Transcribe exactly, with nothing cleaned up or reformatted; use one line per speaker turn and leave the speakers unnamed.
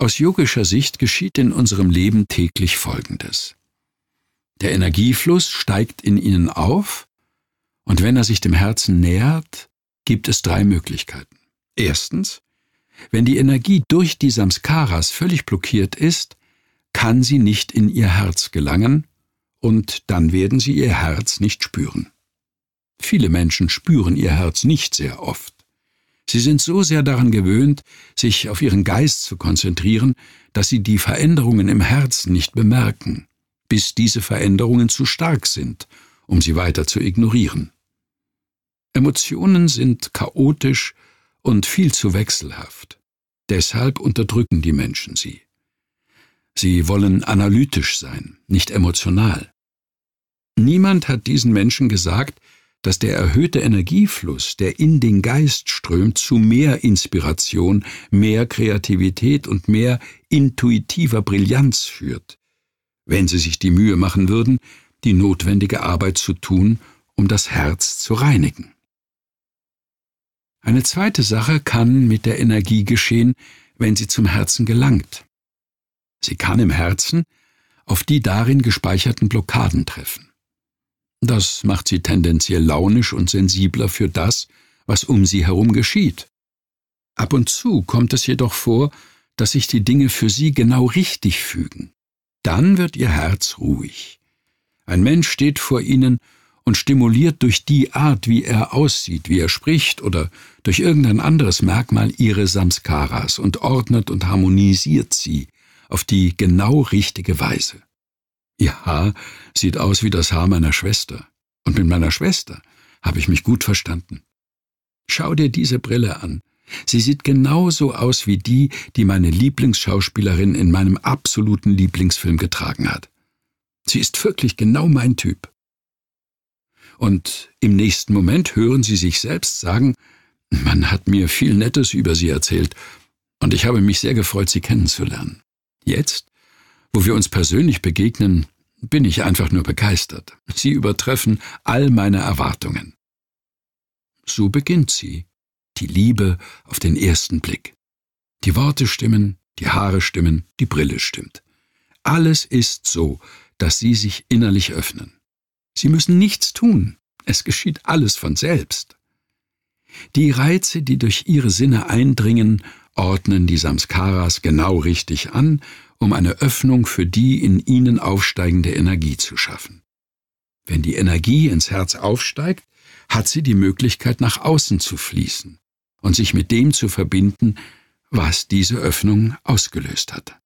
Aus yogischer Sicht geschieht in unserem Leben täglich Folgendes. Der Energiefluss steigt in Ihnen auf, und wenn er sich dem Herzen nähert, gibt es drei Möglichkeiten. Erstens, wenn die Energie durch die Samskaras völlig blockiert ist, kann sie nicht in Ihr Herz gelangen, und dann werden Sie Ihr Herz nicht spüren. Viele Menschen spüren ihr Herz nicht sehr oft. Sie sind so sehr daran gewöhnt, sich auf ihren Geist zu konzentrieren, dass sie die Veränderungen im Herzen nicht bemerken, bis diese Veränderungen zu stark sind, um sie weiter zu ignorieren. Emotionen sind chaotisch und viel zu wechselhaft. Deshalb unterdrücken die Menschen sie. Sie wollen analytisch sein, nicht emotional. Niemand hat diesen Menschen gesagt, dass der erhöhte Energiefluss, der in den Geist strömt, zu mehr Inspiration, mehr Kreativität und mehr intuitiver Brillanz führt, wenn sie sich die Mühe machen würden, die notwendige Arbeit zu tun, um das Herz zu reinigen. Eine zweite Sache kann mit der Energie geschehen, wenn sie zum Herzen gelangt. Sie kann im Herzen auf die darin gespeicherten Blockaden treffen. Das macht sie tendenziell launisch und sensibler für das, was um sie herum geschieht. Ab und zu kommt es jedoch vor, dass sich die Dinge für sie genau richtig fügen. Dann wird ihr Herz ruhig. Ein Mensch steht vor ihnen und stimuliert durch die Art, wie er aussieht, wie er spricht oder durch irgendein anderes Merkmal ihre Samskaras und ordnet und harmonisiert sie auf die genau richtige Weise. Ihr Haar sieht aus wie das Haar meiner Schwester. Und mit meiner Schwester habe ich mich gut verstanden. Schau dir diese Brille an. Sie sieht genauso aus wie die, die meine Lieblingsschauspielerin in meinem absoluten Lieblingsfilm getragen hat. Sie ist wirklich genau mein Typ. Und im nächsten Moment hören Sie sich selbst sagen, man hat mir viel Nettes über Sie erzählt und ich habe mich sehr gefreut, Sie kennenzulernen. Jetzt, wo wir uns persönlich begegnen, bin ich einfach nur begeistert. Sie übertreffen all meine Erwartungen. So beginnt sie, die Liebe auf den ersten Blick. Die Worte stimmen, die Haare stimmen, die Brille stimmt. Alles ist so, dass Sie sich innerlich öffnen. Sie müssen nichts tun, es geschieht alles von selbst. Die Reize, die durch Ihre Sinne eindringen, ordnen die Samskaras genau richtig an, um eine Öffnung für die in ihnen aufsteigende Energie zu schaffen. Wenn die Energie ins Herz aufsteigt, hat sie die Möglichkeit, nach außen zu fließen und sich mit dem zu verbinden, was diese Öffnung ausgelöst hat.